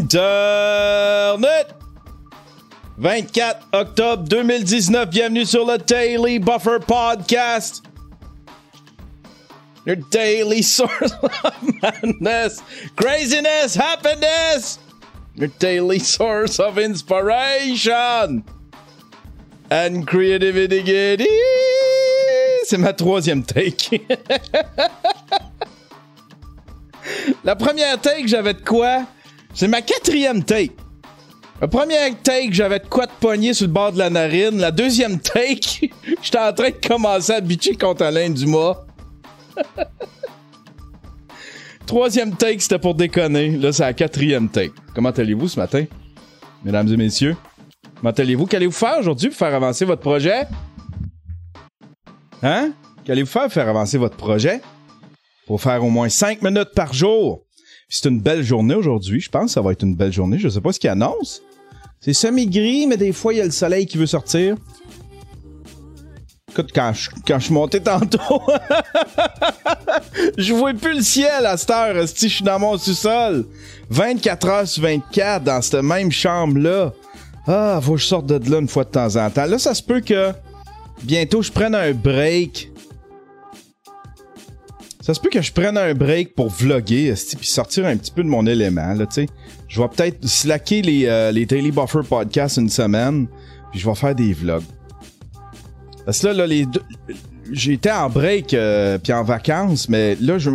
Internet! 24 octobre 2019, bienvenue sur le Daily Buffer Podcast. Your daily source of madness, craziness, happiness. Your daily source of inspiration and creativity. C'est ma troisième take. La première take, j'avais de quoi? C'est ma quatrième take. La première take, j'avais de quoi de pogner sur le bord de la narine. La deuxième take, j'étais en train de commencer à bitcher contre Alain Dumas. Troisième take, c'était pour déconner. Là, c'est la quatrième take. Comment allez-vous ce matin, mesdames et messieurs? Comment allez-vous? Qu'allez-vous faire aujourd'hui pour faire avancer votre projet? Hein? Qu'allez-vous faire pour faire avancer votre projet? Pour faire au moins 5 minutes par jour. Puis c'est une belle journée aujourd'hui. Je pense que ça va être une belle journée. Je sais pas ce qu'il annonce. C'est semi-gris, mais des fois, il y a le soleil qui veut sortir. Écoute, quand je suis monté tantôt, je vois plus le ciel à cette heure. Je suis dans mon sous-sol. 24 heures sur 24 dans cette même chambre-là. Ah, faut que je sorte de là une fois de temps en temps. Là, ça se peut que bientôt je prenne un break. Ça se peut que je prenne un break pour vlogger puis sortir un petit peu de mon élément. Là, t'sais. Je vais peut-être slacker les Daily Buffer Podcasts une semaine, puis je vais faire des vlogs. Parce que là j'étais en break puis en vacances, mais là, je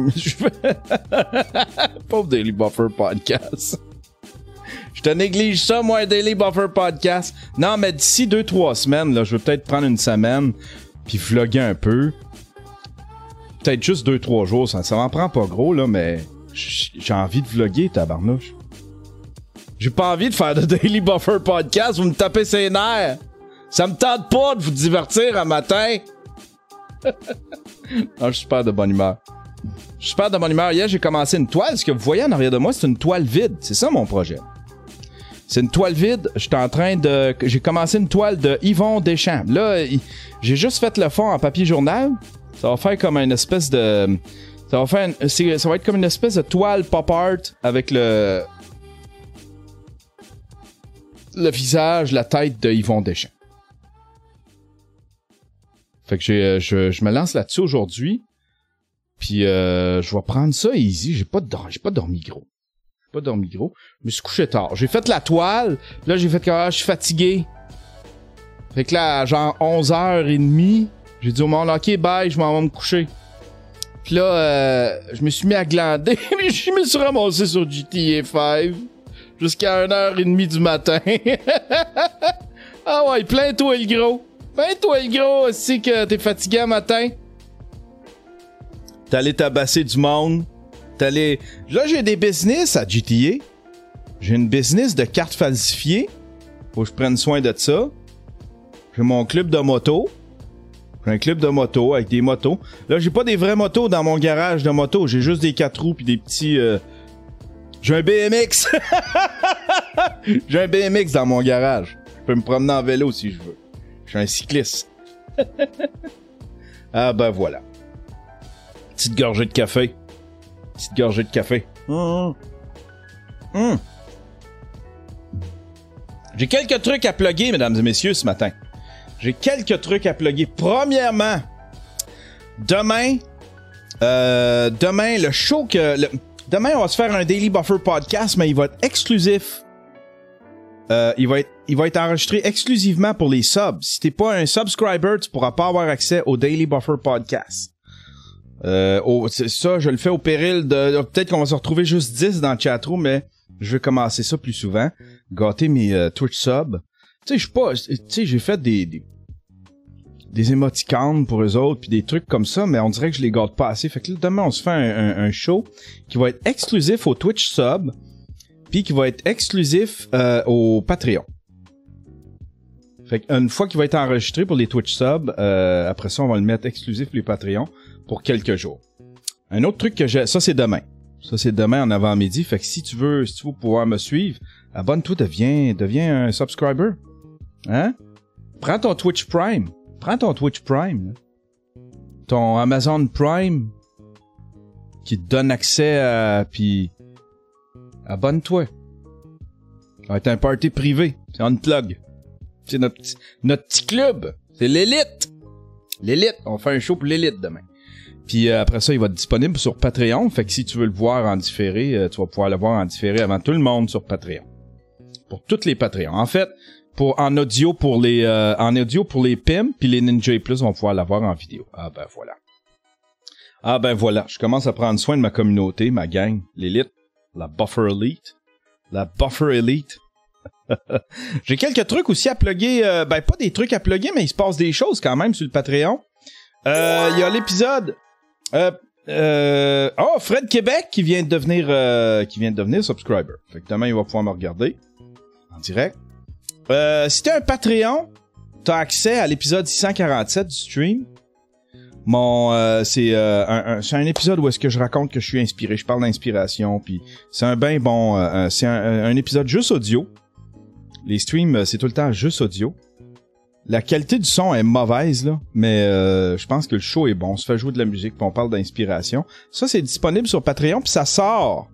pauvre Daily Buffer Podcast. Je te néglige ça, moi, un Daily Buffer Podcast. Non, mais d'ici 2-3 semaines, là, je vais peut-être prendre une semaine puis vlogger un peu. Peut-être juste 2-3 jours, ça m'en prend pas gros, là, mais j'ai envie de vlogger, tabarnouche. J'ai pas envie de faire de Daily Buffer Podcast, vous me tapez ses nerfs. Ça me tente pas de vous divertir un matin. Non, je suis super de bonne humeur. Je suis super de bonne humeur. Hier, j'ai commencé une toile. Ce que vous voyez en arrière de moi, c'est une toile vide. C'est ça, mon projet. C'est une toile vide. J'ai commencé une toile de Yvon Deschamps. Là, j'ai juste fait le fond en papier journal. Ça va faire comme une espèce de... Ça va être comme une espèce de toile pop art avec le visage, la tête de Yvon Deschamps. Fait que je me lance là-dessus aujourd'hui. Puis je vais prendre ça easy. J'ai pas dormi gros. Je me suis couché tard. J'ai fait la toile. Là, j'ai fait que je suis fatigué. Fait que là, genre 11h30, j'ai dit au monde, OK, bye, je m'en vais me coucher. Puis là, je me suis mis à glander. Mais je me suis ramassé sur GTA 5 jusqu'à 1h30 du matin. Ah ouais, plains-toi le gros. Plains-toi le gros aussi que t'es fatigué un matin. T'es allé tabasser du monde. Là, j'ai des business à GTA. J'ai une business de cartes falsifiées. Faut que je prenne soin de ça. J'ai mon club de moto. J'ai un club de moto avec des motos. Là, j'ai pas des vraies motos dans mon garage de moto. J'ai juste des 4 roues pis des petits... J'ai un BMX. J'ai un BMX dans mon garage. Je peux me promener en vélo si je veux. Je suis un cycliste. Ah ben voilà. Petite gorgée de café. J'ai quelques trucs à plugger, mesdames et messieurs, ce matin. Premièrement, demain, le show demain, on va se faire un Daily Buffer Podcast, mais il va être exclusif. Il va être enregistré exclusivement pour les subs. Si t'es pas un subscriber, tu pourras pas avoir accès au Daily Buffer Podcast. C'est ça, je le fais au péril de... Peut-être qu'on va se retrouver juste 10 dans le chatroom, mais je vais commencer ça plus souvent. Gâter mes Twitch subs. Tu sais, j'ai fait des émoticônes pour eux autres, puis des trucs comme ça, mais on dirait que je les gâte pas assez. Fait que là, demain, on se fait un show qui va être exclusif au Twitch sub, puis qui va être exclusif au Patreon. Fait qu'une fois qu'il va être enregistré pour les Twitch subs, après ça, on va le mettre exclusif pour les Patreons pour quelques jours. Un autre truc que j'ai... Ça, c'est demain. En avant-midi. Fait que si tu veux pouvoir me suivre, abonne-toi, deviens un subscriber. Hein? Prends ton Twitch Prime. Ton Amazon Prime qui te donne accès à... Puis abonne-toi. Ça va être un party privé. C'est unplug. C'est notre petit club. C'est l'élite. L'élite. On fait un show pour l'élite demain. Puis après ça, il va être disponible sur Patreon. Fait que si tu veux le voir en différé, tu vas pouvoir le voir en différé avant tout le monde sur Patreon. Pour toutes les Patreons. En fait, en audio pour les pimps, puis les Ninja Plus vont pouvoir l'avoir en vidéo. Ah ben voilà. Je commence à prendre soin de ma communauté, ma gang, l'élite, la Buffer Elite. La Buffer Elite. J'ai quelques trucs aussi à plugger. Pas des trucs à plugger, mais il se passe des choses quand même sur le Patreon. Il y a l'épisode... Fred Québec qui vient de devenir subscriber. Fait que demain, il va pouvoir me regarder en direct. Si t'es un Patreon, t'as accès à l'épisode 647 du stream. C'est un épisode où est-ce que je raconte que je suis inspiré. Je parle d'inspiration, puis c'est un ben bon... c'est un épisode juste audio. Les streams, c'est tout le temps juste audio. La qualité du son est mauvaise, là, mais je pense que le show est bon. On se fait jouer de la musique, puis on parle d'inspiration. Ça, c'est disponible sur Patreon, puis ça sort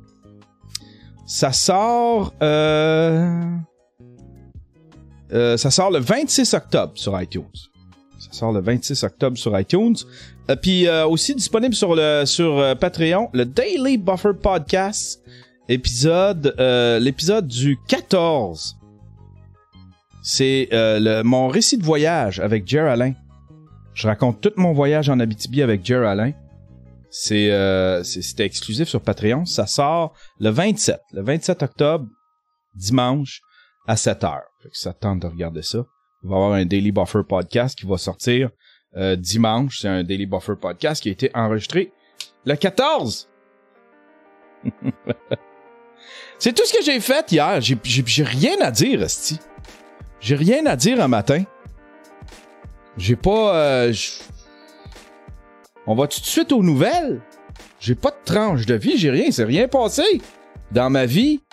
le 26 octobre sur iTunes. Ça sort le 26 octobre sur iTunes. Puis aussi disponible sur Patreon, le Daily Buffer Podcast, l'épisode du 14. C'est mon récit de voyage avec Jer Alain. Je raconte tout mon voyage en Abitibi avec Jer Alain. C'était exclusif sur Patreon. Ça sort le 27 octobre, dimanche, à 7h. Fait que ça tente de regarder ça. Il va y avoir un Daily Buffer Podcast qui va sortir dimanche. C'est un Daily Buffer Podcast qui a été enregistré le 14. C'est tout ce que j'ai fait hier. J'ai rien à dire, esti. J'ai rien à dire un matin. J'ai pas... On va tout de suite aux nouvelles. J'ai pas de tranche de vie, j'ai rien. C'est rien passé dans ma vie.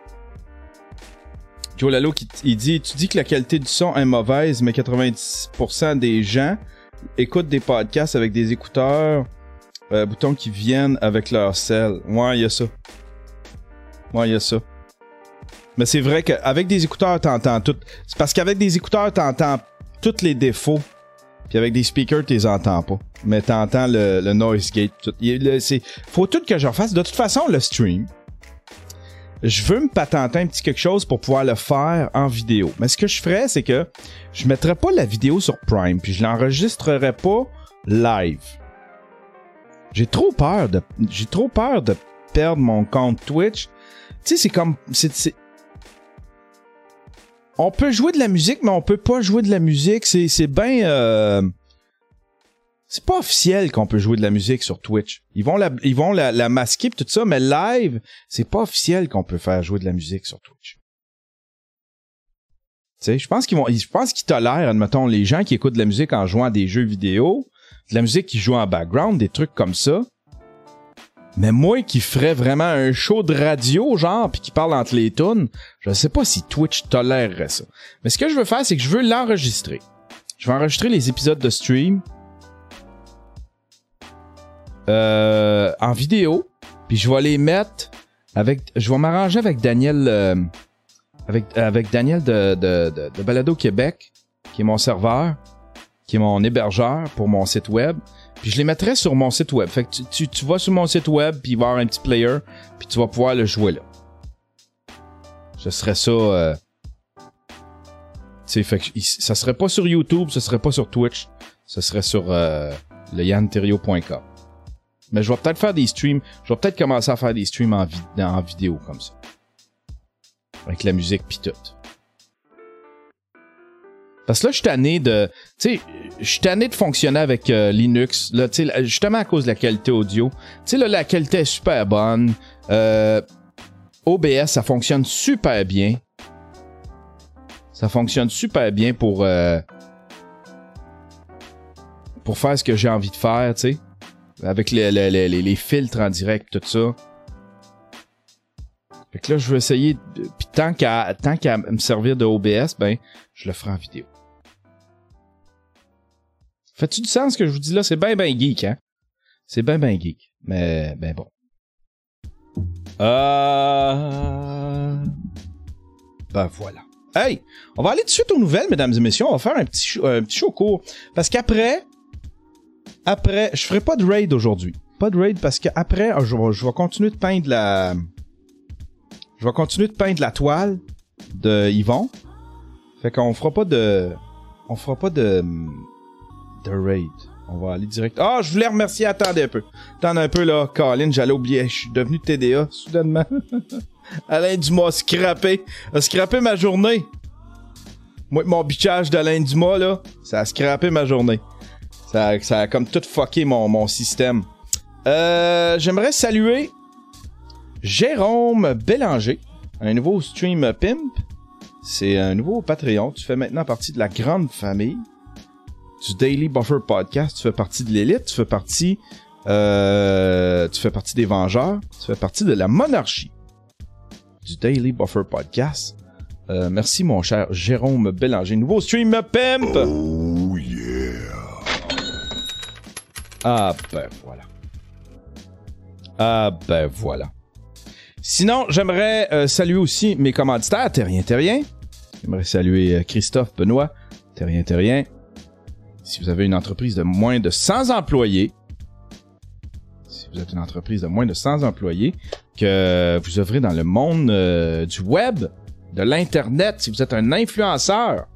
Joe Lalo, il dit, tu dis que la qualité du son est mauvaise, mais 90% des gens écoutent des podcasts avec des écouteurs, boutons qui viennent avec leur cell. Ouais, il y a ça. Mais c'est vrai qu'avec des écouteurs, t'entends tout. C'est parce qu'avec des écouteurs, t'entends tous les défauts. Puis avec des speakers, tu les entends pas. Mais t'entends le noise gate. Tout. Faut tout que je refasse. De toute façon, le stream, je veux me patenter un petit quelque chose pour pouvoir le faire en vidéo. Mais ce que je ferais, c'est que je mettrais pas la vidéo sur Prime, puis je l'enregistrerais pas live. J'ai trop peur de perdre mon compte Twitch. Tu sais, c'est comme... On peut jouer de la musique, mais on peut pas jouer de la musique. C'est bien... C'est pas officiel qu'on peut jouer de la musique sur Twitch. Ils vont la masquer pis tout ça, mais live, c'est pas officiel qu'on peut faire jouer de la musique sur Twitch. Tu sais, je pense qu'ils tolèrent, admettons, les gens qui écoutent de la musique en jouant à des jeux vidéo, de la musique qui joue en background, des trucs comme ça. Mais moi qui ferais vraiment un show de radio, genre, pis qui parle entre les tunes, je sais pas si Twitch tolérerait ça. Mais ce que je veux faire, c'est que je veux l'enregistrer. Je vais enregistrer les épisodes de stream en vidéo, puis je vais les mettre je vais m'arranger avec Daniel avec Daniel de Balado Québec, qui est mon serveur, qui est mon hébergeur pour mon site web. Puis je les mettrai sur mon site web. Fait que tu vas sur mon site web, puis il va y avoir un petit player, puis tu vas pouvoir le jouer là. Ce serait ça... tu sais, fait que ça serait pas sur YouTube, ça serait pas sur Twitch, ça serait sur le yanterio.com. Mais je vais peut-être faire des streams, je vais peut-être commencer à faire des streams en vidéo comme ça. Avec la musique pis tout. Parce que là, je suis tanné de... Tu sais, je suis tanné de fonctionner avec Linux, là, tu sais, justement à cause de la qualité audio. Tu sais, là, la qualité est super bonne. OBS, ça fonctionne super bien. Ça fonctionne super bien pour faire ce que j'ai envie de faire, tu sais. Avec les filtres en direct, tout ça. Fait que là, je vais essayer... Puis tant qu'à me servir de OBS, ben, je le ferai en vidéo. Fait-tu du sens ce que je vous dis là? C'est ben geek, hein? C'est ben geek. Mais, ben bon. Ben voilà. Hey, on va aller tout de suite aux nouvelles, mesdames et messieurs. On va faire un petit show court. Parce qu'après, je ferai pas de raid aujourd'hui. Pas de raid parce qu'après, je vais continuer de peindre la... Je vais continuer de peindre la toile de Yvon. Fait qu'on fera pas de... On fera pas de raid. On va aller direct... Ah, je voulais remercier... Attendez un peu, là. Colin, j'allais oublier. Je suis devenu TDA, soudainement. Alain Dumas a scrappé ma journée. Moi, mon bitchage d'Alain Dumas, là, ça a scrappé ma journée. Ça a comme tout fucké mon système. J'aimerais saluer Jérôme Bélanger, un nouveau stream pimp. C'est un nouveau Patreon. Tu fais maintenant partie de la grande famille du Daily Buffer Podcast. Tu fais partie de l'élite. Tu fais partie des Vengeurs. Tu fais partie de la monarchie du Daily Buffer Podcast. Merci mon cher Jérôme Bélanger. Nouveau stream pimp. Oh yeah. Ah ben voilà. Sinon, j'aimerais saluer aussi mes commanditaires, Terrien. J'aimerais saluer Christophe Benoît, Terrien. Si vous avez une entreprise de moins de 100 employés, que vous œuvrez dans le monde du web, de l'internet, si vous êtes un influenceur,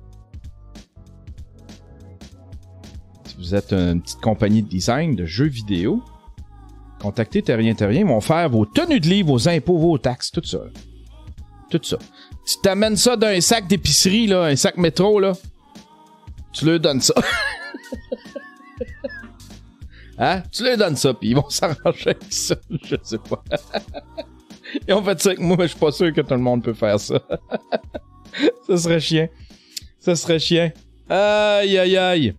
si vous êtes une petite compagnie de design, de jeux vidéo, contactez Terrien. Ils vont faire vos tenues de livre, vos impôts, vos taxes, tout ça. Tout ça. Tu t'amènes ça d'un sac d'épicerie, là, un sac métro, là. Tu leur donnes ça. Hein? Tu leur donnes ça, puis ils vont s'arranger avec ça. Je sais pas. Ils ont fait ça avec moi, mais je suis pas sûr que tout le monde peut faire ça. Ça serait chiant. Aïe.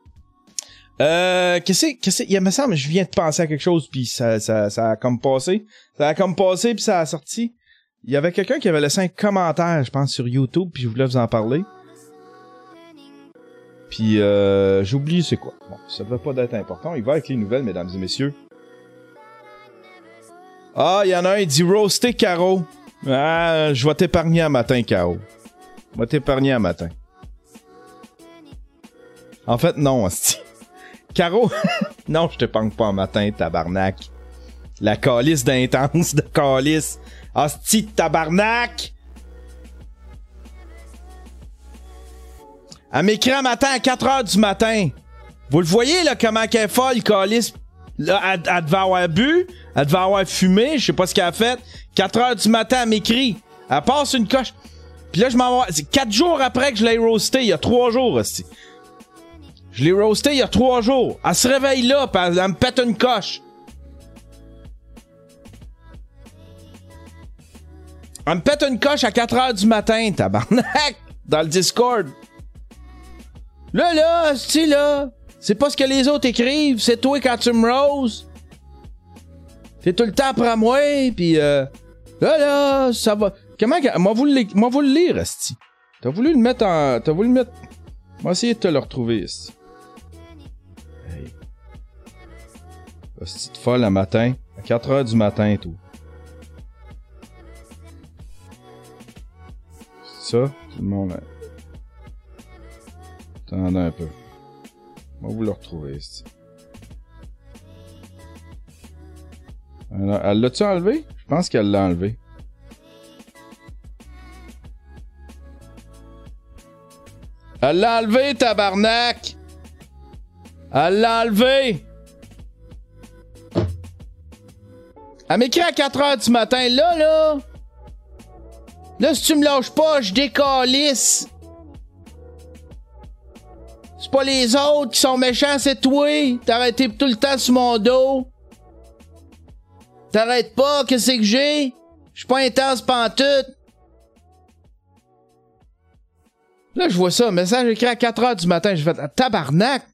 Il me semble, je viens de penser à quelque chose, puis ça a comme passé. Puis ça a sorti. Il y avait quelqu'un qui avait laissé un commentaire, je pense, sur YouTube, puis je voulais vous en parler. Puis j'ai oublié c'est quoi. Bon, ça devait pas être important. Il va avec les nouvelles, mesdames et messieurs. Ah, il y en a un, il dit « Roaster Caro ». Ah, je vais t'épargner un matin, Caro. En fait, non, hostie. Caro, non, je t'épargne pas un matin, tabarnak. La calice d'intense de calice. Hostie de tabarnak! Elle m'écrit un matin à 4h du matin. Vous le voyez, là, comment qu'elle est folle, calice? Là, elle devait avoir bu, elle devait avoir fumé, je sais pas ce qu'elle a fait. 4h du matin, elle m'écrit. Elle passe une coche. Puis là, je m'en vais. C'est 4 jours après que je l'ai roasté, il y a 3 jours, hostie. Je l'ai roasté il y a 3 jours. Elle se réveille là, pis elle me pète une coche. Elle me pète une coche à 4h du matin, tabarnak, dans le Discord. Là, c'est pas ce que les autres écrivent, c'est toi quand tu me roses. T'es tout le temps après moi, pis là, ça va. Comment que... Moi, vous le lire, esti. T'as voulu le mettre... On va essayer de te le retrouver, esti. Hey. Esti de folle le matin, à 4h du matin et tout. Ça, tout le monde... Attendez un peu. On va vous le retrouver, esti. Elle l'a-tu enlevé? Je pense qu'elle l'a enlevé. Elle l'a enlevé, tabarnak! Elle l'a enlevé! Elle m'écrit à 4h du matin. Là, si tu me lâches pas, je décalisse. C'est pas les autres qui sont méchants, c'est toi. T'arrêtes tout le temps sur mon dos. T'arrêtes pas, qu'est-ce que j'ai? Je suis pas intense pantoute. Là, je vois ça, message écrit à 4h du matin. Je fais tabarnak.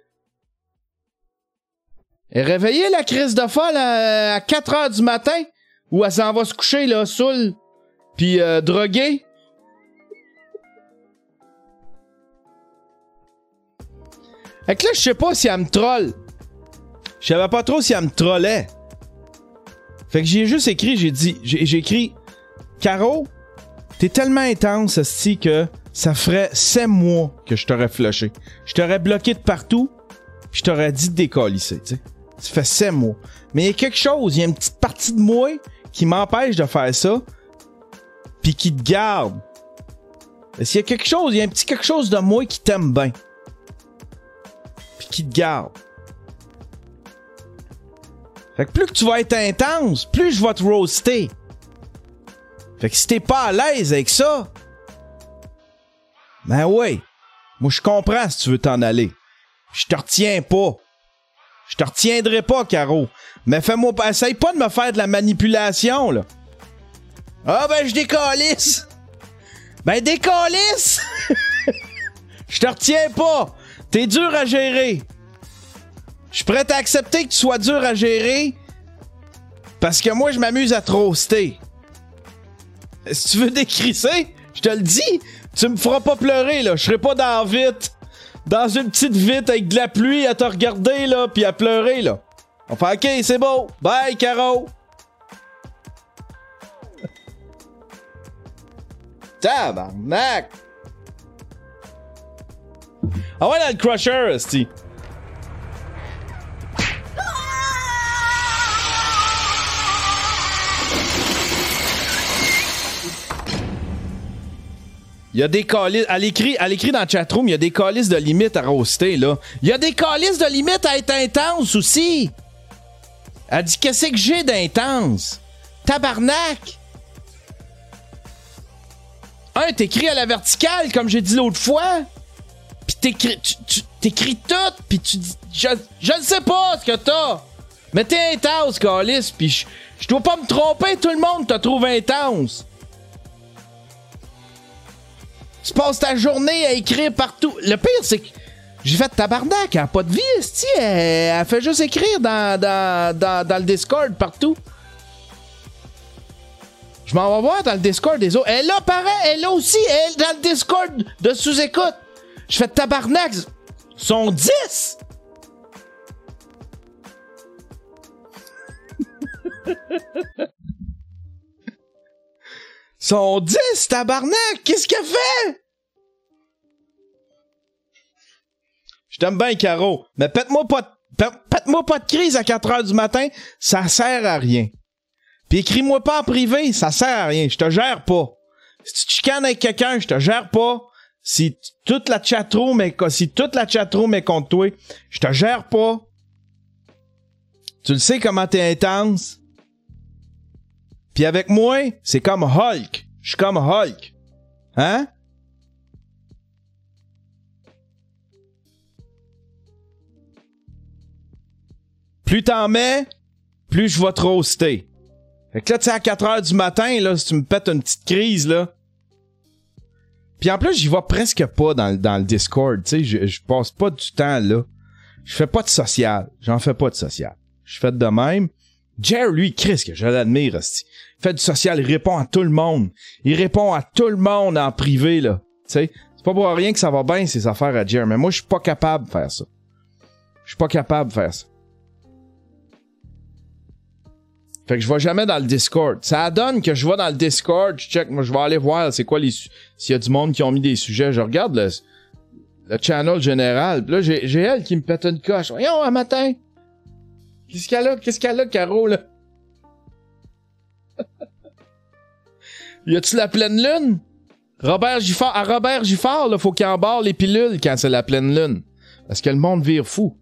Elle est réveillée, la crise de folle, à 4h du matin? Ou elle s'en va se coucher, là, saoule, pis droguée? Fait que là, je sais pas si elle me troll. Je savais pas trop si elle me trollait. Fait que j'ai juste écrit, j'ai écrit Caro, T'es tellement intense, esti, que ça ferait 7 mois que je t'aurais flushé. Je t'aurais bloqué de partout, pis je t'aurais dit de décalisser, tu sais. Ça fait 7 mois. Mais il y a quelque chose, il y a une petite partie de moi qui m'empêche de faire ça, pis qui te garde. Et s'il y a quelque chose, il y a un petit quelque chose de moi qui t'aime bien. Pis qui te garde. Fait que plus que tu vas être intense, plus je vais te roaster. Fait que si t'es pas à l'aise avec ça, ben ouais, moi je comprends si tu veux t'en aller. Je te retiens pas. Je te retiendrai pas, Caro. Mais fais-moi pas, essaye pas de me faire de la manipulation, là. Ah ben je décalisse. Ben décalisse. Je te retiens pas. T'es dur à gérer. Je suis prêt à accepter que tu sois dur à gérer parce que moi je m'amuse à te roaster. Si tu veux décrisser, je te le dis, tu me feras pas pleurer, là. Je serai pas dans une petite vitre avec de la pluie à te regarder, là, pis à pleurer, là. On fait OK, c'est beau. Bye, Caro. Tabarnak. Ah ouais, dans le crusher, esti. Il y a des calices. Elle écrit dans le chatroom, il y a des calices de limite à roaster, là. Il y a des calices de limite à être intense aussi. Elle dit, qu'est-ce que j'ai d'intense? Tabarnak! T'écris à la verticale, comme j'ai dit l'autre fois. Pis t'écris tout, pis tu dis, je ne sais pas ce que t'as. Mais t'es intense, calice, pis je dois pas me tromper, tout le monde te trouve intense. Tu passes ta journée à écrire partout. Le pire, c'est que j'ai fait tabarnak, elle a pas de vie, esti. Elle fait juste écrire dans le Discord partout. Je m'en vais voir dans le Discord des autres. Elle a pareil, elle a aussi, elle dans le Discord de sous-écoute. Je fais tabarnak. Sont 10. Sont 10, tabarnak! Qu'est-ce qu'elle fait? Je t'aime bien, Caro, mais pète-moi pas de crise à 4h du matin, ça sert à rien. Pis écris-moi pas en privé, ça sert à rien, je te gère pas. Si tu te chicanes avec quelqu'un, je te gère pas. Si toute la chatroom est contre toi, je te gère pas. Tu le sais comment t'es intense. Pis avec moi, c'est comme Hulk. Je suis comme Hulk. Hein? Plus t'en mets, plus je vais te roaster. Fait que là, tu sais, à 4h du matin, là, si tu me pètes une petite crise, là. Pis en plus, j'y vais presque pas dans le Discord, tu sais, je passe pas du temps, là. Je fais pas de social. J'en fais pas de social. Je fais de même. Jerry, lui, Chris, que je l'admire, aussi. Il fait du social, il répond à tout le monde. Il répond à tout le monde en privé, là. Tu sais, c'est pas pour rien que ça va bien, ces affaires à Jerry. Mais moi, je suis pas capable de faire ça. Je suis pas capable de faire ça. Fait que je vais jamais dans le Discord. Ça donne que je vais dans le Discord, je check, moi, je vais aller voir c'est quoi s'il y a du monde qui ont mis des sujets. Je regarde le channel général. Pis là, j'ai elle qui me pète une coche. Voyons, un matin. Qu'est-ce qu'elle a, Caro, là? Y a-tu la pleine lune? À Robert Giffard, là, faut qu'il embarre les pilules quand c'est la pleine lune. Parce que le monde vire fou.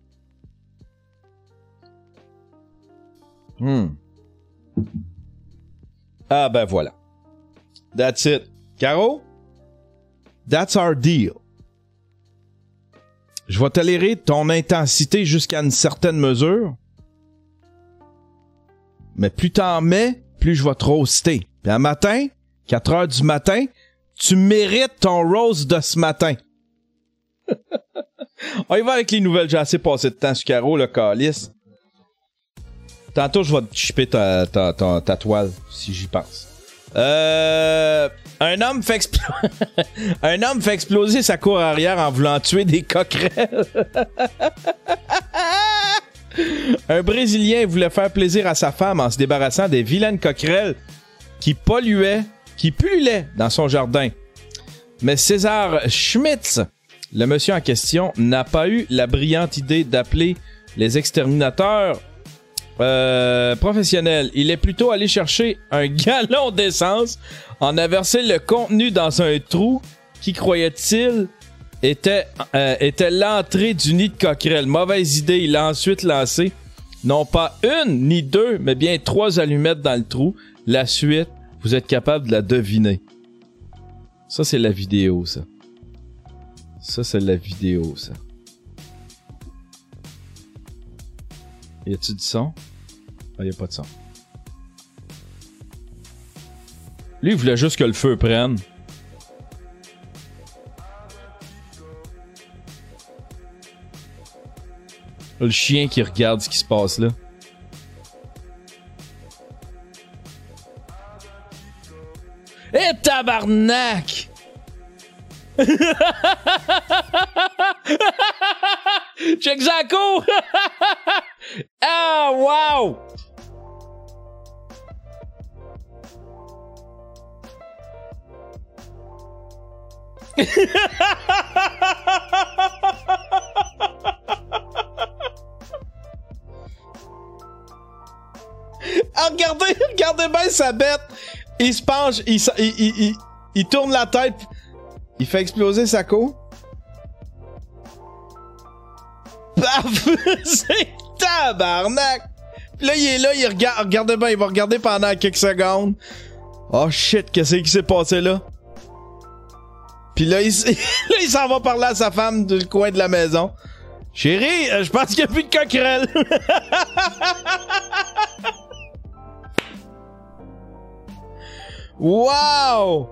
Ah ben voilà. That's it. Caro? That's our deal. Je vais tolérer ton intensité jusqu'à une certaine mesure. Mais plus t'en mets, plus je vais te roaster. Puis un matin, 4h du matin, tu mérites ton roast de ce matin. On y va avec les nouvelles. J'ai assez passé de temps sur Caro, le calice. Tantôt, je vais te chipper ta toile, si j'y pense. Un homme fait exploser sa cour arrière en voulant tuer des coquerelles. Un Brésilien voulait faire plaisir à sa femme en se débarrassant des vilaines coquerelles qui polluaient qui pullulait dans son jardin. Mais César Schmitz, le monsieur en question, n'a pas eu la brillante idée d'appeler les exterminateurs professionnels. Il est plutôt allé chercher un gallon d'essence, en a versé le contenu dans un trou qui, croyait-il, était l'entrée du nid de coquerelle. Mauvaise idée, il a ensuite lancé non pas une ni deux, mais bien 3 allumettes dans le trou. La suite, vous êtes capable de la deviner. Ça, c'est la vidéo, ça. Ça, c'est la vidéo, ça. Y a-tu du son? Ah, y a pas de son. Lui, il voulait juste que le feu prenne. Le chien qui regarde ce qui se passe là. Eh tabarnak! Check Zako! Ah, wow! Ah, regardez bien sa bête. Il se penche, il tourne la tête, il fait exploser sa queue. Paf! C'est tabarnak! Puis là, il est là, il regarde, regardez bien, il va regarder pendant quelques secondes. Oh shit, qu'est-ce qui s'est passé là? Puis là, il s'en va parler à sa femme du coin de la maison. Chérie, je pense qu'il n'y a plus de coquerelle. Wow!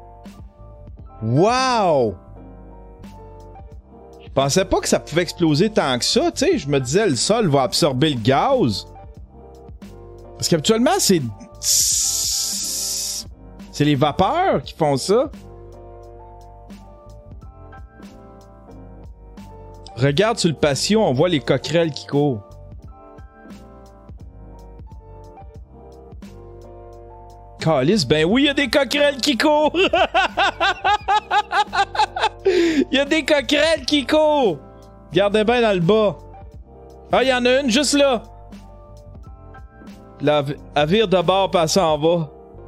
Wow! Je pensais pas que ça pouvait exploser tant que ça, tu sais. Je me disais, le sol va absorber le gaz. Parce qu'habituellement, c'est les vapeurs qui font ça. Regarde sur le patio, on voit les coquerelles qui courent. Calice, ben oui, il y a des coquerelles qui courent! Il y a des coquerelles qui courent! Regardez bien dans le bas. Ah, il y en a une juste là! Elle vire de bord, puis elle s'en va.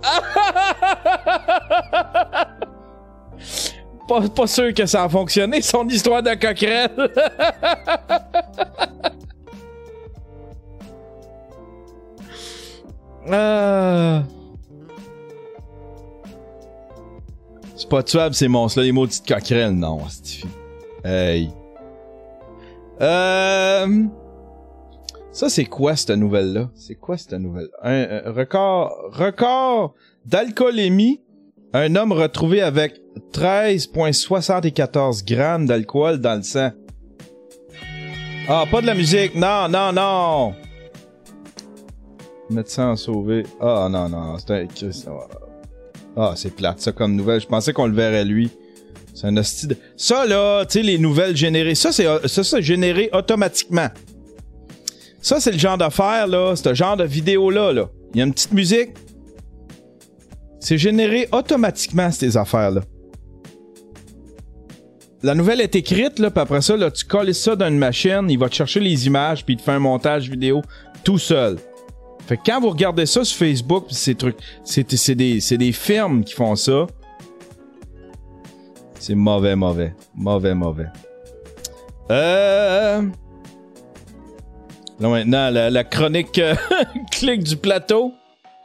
Pas sûr que ça a fonctionné, son histoire de coquerelle. C'est pas tuable ces monstres-là, les maudites coquerelles. Non, c'est hey. Ça, c'est quoi cette nouvelle-là? C'est quoi cette nouvelle? Un record d'alcoolémie. Un homme retrouvé avec 13,74 grammes d'alcool dans le sang. Ah, pas de la musique. Non, non, non. Médecin sauvé. Ah, non, non. C'est un... Ah, c'est plate, ça, comme nouvelle. Je pensais qu'on le verrait, lui. C'est un hostie de... Ça, là, tu sais, les nouvelles générées. Ça, c'est généré automatiquement. Ça, c'est le genre d'affaire, là. C'est le genre de vidéo-là, là. Il y a une petite musique. C'est généré automatiquement, ces affaires-là. La nouvelle est écrite, là, puis après ça, là, tu colles ça dans une machine, il va te chercher les images, puis il te fait un montage vidéo tout seul. Fait que quand vous regardez ça sur Facebook, pis ces trucs, c'est des firmes qui font ça. C'est mauvais. Là, maintenant, la chronique clic du plateau.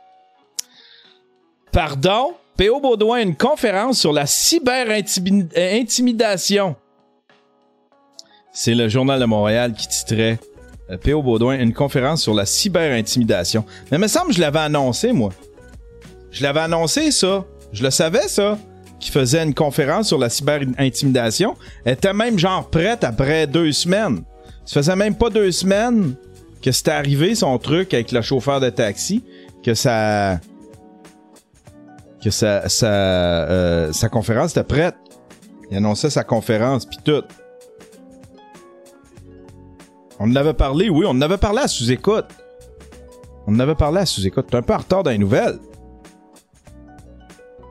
Pardon? P.O. Baudouin a une conférence sur la cyber-intimidation. C'est le Journal de Montréal qui titrait P.O. Baudouin, une conférence sur la cyber-intimidation. Mais il me semble que je l'avais annoncé, moi. Je l'avais annoncé, ça. Je le savais, ça. Qu'il faisait une conférence sur la cyber-intimidation. Elle était même genre prête après 2 semaines. Ça faisait même pas 2 semaines que c'était arrivé, son truc, avec le chauffeur de taxi. Sa conférence était prête. Il annonçait sa conférence, pis tout. On en avait parlé, oui, on en avait parlé à sous-écoute. T'es un peu en retard dans les nouvelles.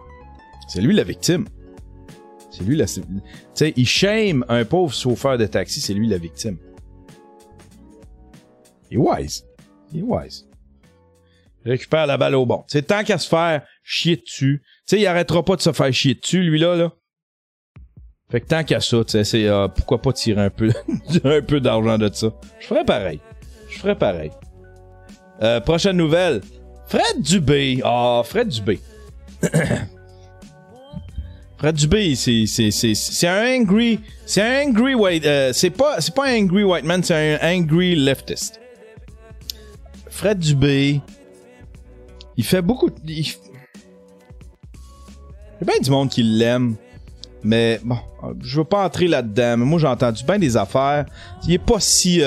C'est lui la victime. C'est lui la... Tu sais, il shame un pauvre chauffeur de taxi, c'est lui la victime. Il est wise. Il est wise. Il récupère la balle au bon. C'est tant qu'à se faire chier dessus. Tu sais, il arrêtera pas de se faire chier dessus, lui-là, là. Fait que tant qu'à ça, tu sais, c'est pourquoi pas tirer un peu, un peu d'argent de ça. Je ferais pareil. Prochaine nouvelle. Fred Dubé. Ah, Fred Dubé. Fred Dubé, c'est un angry white, c'est pas un angry white man, c'est un angry leftist. Fred Dubé, il fait beaucoup, il y a bien du monde qui l'aime, mais bon, je veux pas entrer là-dedans, mais moi j'ai entendu bien des affaires, il est pas si,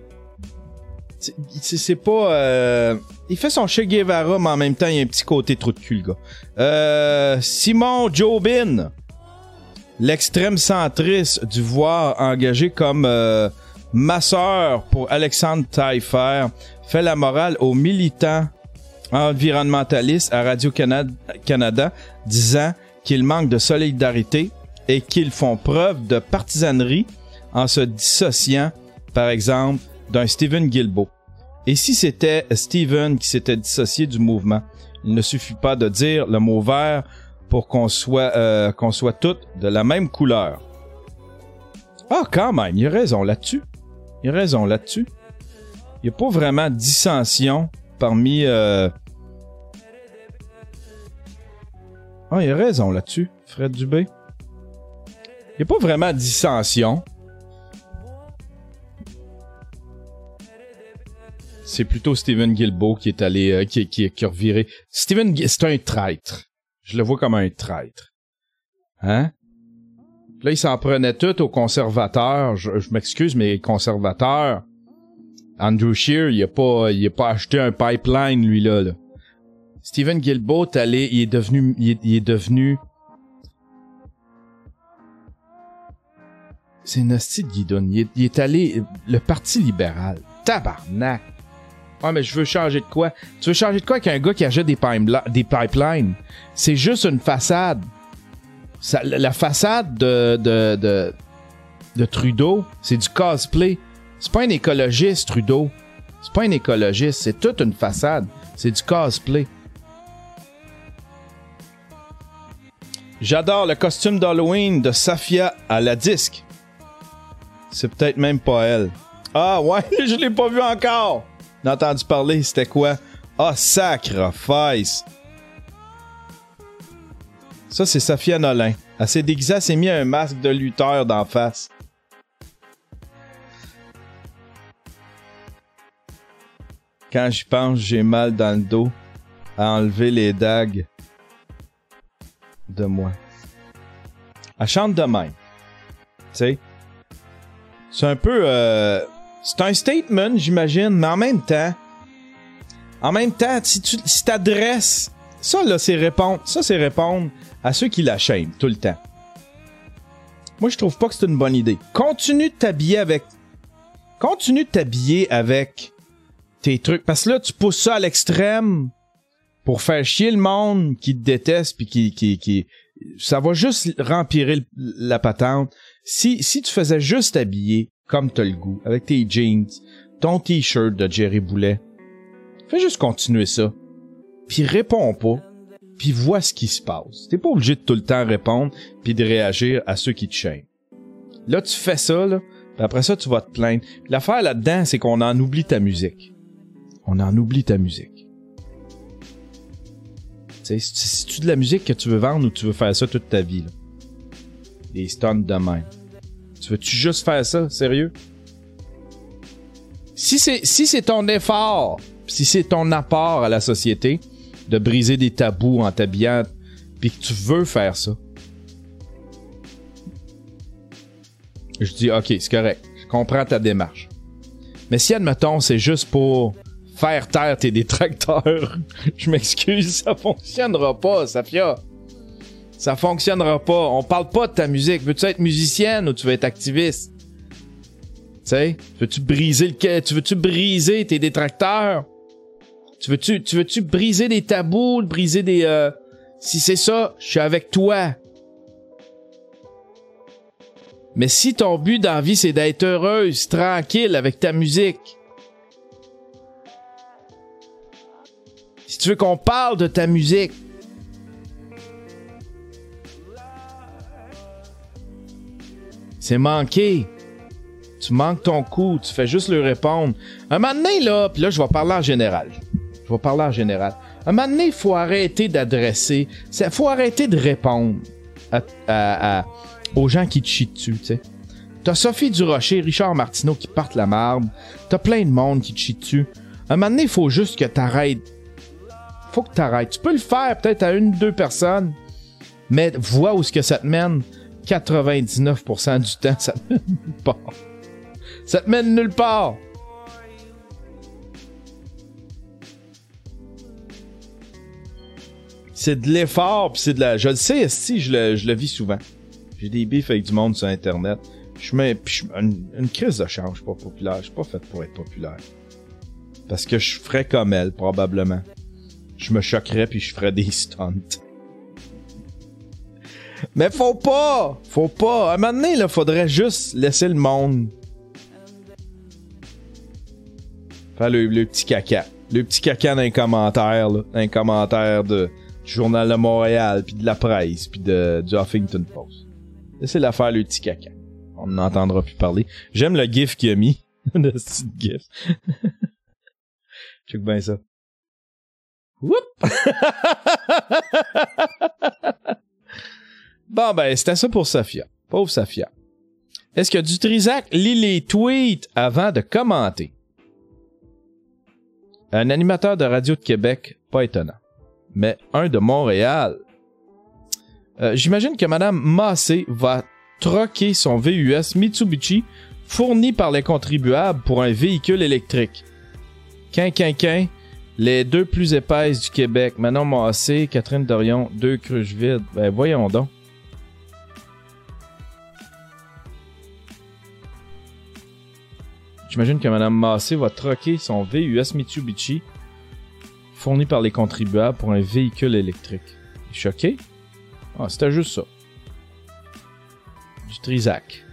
c'est pas, il fait son Che Guevara, mais en même temps, il y a un petit côté trou de cul, le gars. Simon Jobin, l'extrême centriste du voir engagé comme masseur pour Alexandre Taillefer, fait la morale aux militants environnementalistes à Radio-Canada, disant qu'ils manquent de solidarité et qu'ils font preuve de partisanerie en se dissociant, par exemple, d'un Stephen Guilbeault. Et si c'était Stephen qui s'était dissocié du mouvement, il ne suffit pas de dire le mot vert pour qu'on soit toutes de la même couleur. Ah, quand même, il a raison là-dessus. Il n'y a pas vraiment de dissension parmi... Ah, il a raison là-dessus, Fred Dubé. Il n'y a pas vraiment de dissension. C'est plutôt Stephen Guilbeault qui est allé, qui a reviré. Stephen, c'est un traître. Je le vois comme un traître. Hein? Là, il s'en prenait tout aux conservateurs. Je m'excuse, mais les conservateurs, Andrew Scheer, il a pas acheté un pipeline, lui, là. Stephen Guilbeault, il est devenu... C'est une hostie de guidoune. Il est allé... Le Parti libéral. Tabarnak. Ouais, mais je veux changer de quoi? Tu veux changer de quoi avec un gars qui achète des pipelines? C'est juste une façade. La façade de Trudeau, c'est du cosplay. C'est pas un écologiste, Trudeau. C'est pas un écologiste. C'est toute une façade. C'est du cosplay. J'adore le costume d'Halloween de Safia à la disque. C'est peut-être même pas elle. Ah ouais, je l'ai pas vu encore. J'ai entendu parler, c'était quoi? Ah, sacrifice! Ça, c'est Safia Nolin. Elle s'est déguisée, elle s'est mis un masque de lutteur d'en face. Quand j'y pense, j'ai mal dans le dos à enlever les dagues de moi. Elle chante de même. Tu sais? C'est un peu... c'est un statement, j'imagine, mais en même temps, si t'adresses... Ça, là, c'est répondre à ceux qui la shame tout le temps. Moi, je trouve pas que c'est une bonne idée. Continue de t'habiller avec tes trucs. Parce que là, tu pousses ça à l'extrême pour faire chier le monde qui te déteste puis qui ça va juste rempirer la patente. Si tu faisais juste t'habiller comme t'as le goût, avec tes jeans, ton t-shirt de Jerry Boulet, fais juste continuer ça. Puis réponds pas, puis vois ce qui se passe. T'es pas obligé de tout le temps répondre puis de réagir à ceux qui te shame. Là, tu fais ça, là, puis après ça, tu vas te plaindre. L'affaire là-dedans, c'est qu'on en oublie ta musique. T'sais, c'est-tu de la musique que tu veux vendre ou tu veux faire ça toute ta vie, là? Des stunts de même. Tu veux-tu juste faire ça? Sérieux? Si c'est ton effort, si c'est ton apport à la société de briser des tabous en t'habillant, pis que tu veux faire ça, je dis, OK, c'est correct. Je comprends ta démarche. Mais si, admettons, c'est juste pour faire taire tes détracteurs, je m'excuse, ça fonctionnera pas, Safia. Ça fonctionnera pas. On parle pas de ta musique. Veux-tu être musicienne ou tu veux être activiste? Tu sais? Tu veux-tu briser tes détracteurs? Tu veux-tu briser des tabous, briser des... Si c'est ça, je suis avec toi. Mais si ton but dans la vie, c'est d'être heureuse, tranquille avec ta musique, si tu veux qu'on parle de ta musique, c'est manqué. Tu manques ton coup, tu fais juste lui répondre. Un moment donné, là, puis là, je vais parler en général. Un moment donné, il faut arrêter d'adresser, il faut arrêter de répondre aux gens qui te chient dessus, tu sais. T'as Sophie Durocher, Richard Martineau qui partent la marde, t'as plein de monde qui te chie dessus. Un moment donné, il faut juste que t'arrêtes. Faut que t'arrêtes. Tu peux le faire peut-être à 1-2 personnes, mais vois où est-ce que ça te mène. 99% du temps, ça te mène nulle part. Ça te mène nulle part. C'est de l'effort, pis c'est de la... Je le sais, si je le vis souvent. J'ai des bifs avec du monde sur Internet. Une crise de change, je suis pas populaire. Je suis pas fait pour être populaire. Parce que je ferais comme elle, probablement. Je me choquerais puis je ferais des stunts. Mais faut pas! À un moment donné, là, faudrait juste laisser le monde faire le petit caca. Le petit caca dans les commentaires, là. Dans les commentaires du Journal de Montréal, puis de la presse, puis du Huffington Post. Laissez-la faire le petit caca. On n'entendra plus parler. J'aime le gif qu'il a mis. Le petit gif. Check bien ça. Whoop! Bon, ben, c'était ça pour Safia. Pauvre Safia. Est-ce que Dutrisac lit les tweets avant de commenter? Un animateur de radio de Québec, pas étonnant. Mais un de Montréal. J'imagine que Mme Massé va troquer son VUS Mitsubishi fourni par les contribuables pour un véhicule électrique. Quinquinquin, les deux plus épaisses du Québec. Manon Massé, Catherine Dorion, deux cruches vides. Ben, voyons donc. J'imagine que Mme Massé va troquer son VUS Mitsubishi fourni par les contribuables pour un véhicule électrique. Choqué? Ah, c'était juste ça. Du Trisac.